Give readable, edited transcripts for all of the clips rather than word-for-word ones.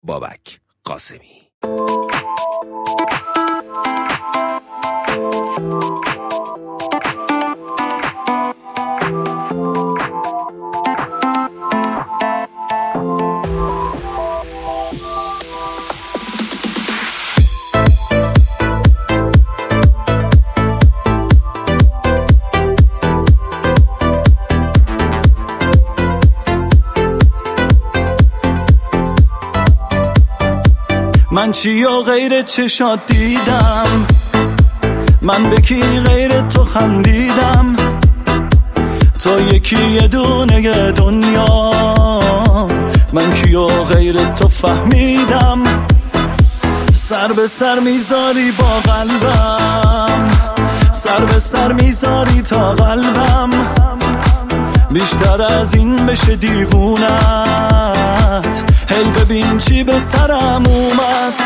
بابک قاسمی. من چی و غیر چشات دیدم، من به کی غیر تو خندیدم، تو یکی یه دونه دنیا، من کی و غیر تو فهمیدم. سر به سر میذاری با قلبم، سر به سر میذاری تا قلبم، بیشتر از این بشه دیوونت، هی ببین چی به سرم اومد.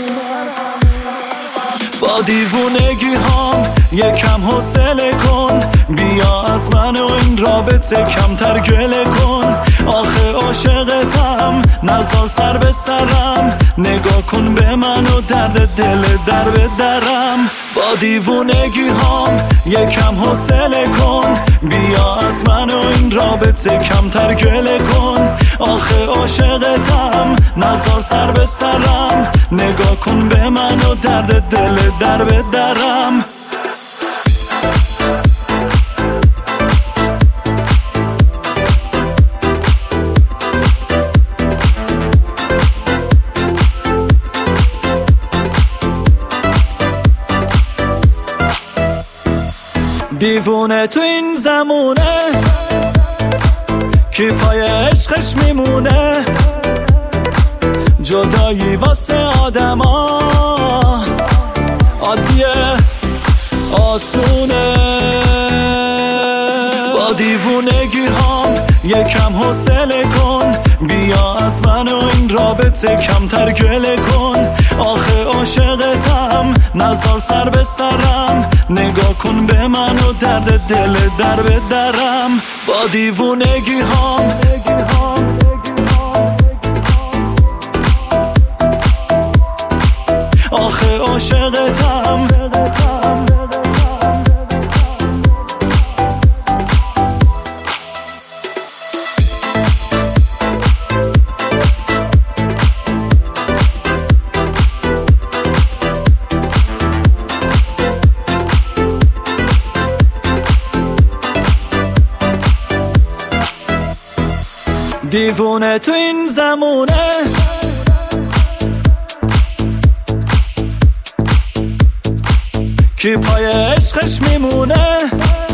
با دیوونگی هام یکم حوصله کن، بیا از من و این رابطه کمتر گله کن. آخه عاشقتم نذار سر به سرم، نگاه کن به من و درد دل در به درم. با دیوونگی هام یکم حوصله کن، بیا از من و این رابطه کمتر گله کن. آخه عاشقتم نذار سر به سرم، نگاه کن به من و درد دل در به درم. دیوونه تو این زمونه کی پای عشقش میمونه، جدایی واسه آدما عادیه آسونه. با دیوونگی هام یکم حوصله کن، بیا از من و این رابطه کمتر گله کن. آخه عاشقتم نذار سر به سرم، نگاه کن به من و درد دل در به درم. با دیوونگی هام آخه عاشقتم دیوونه تو این زمونه کی پای عشقش میمونه،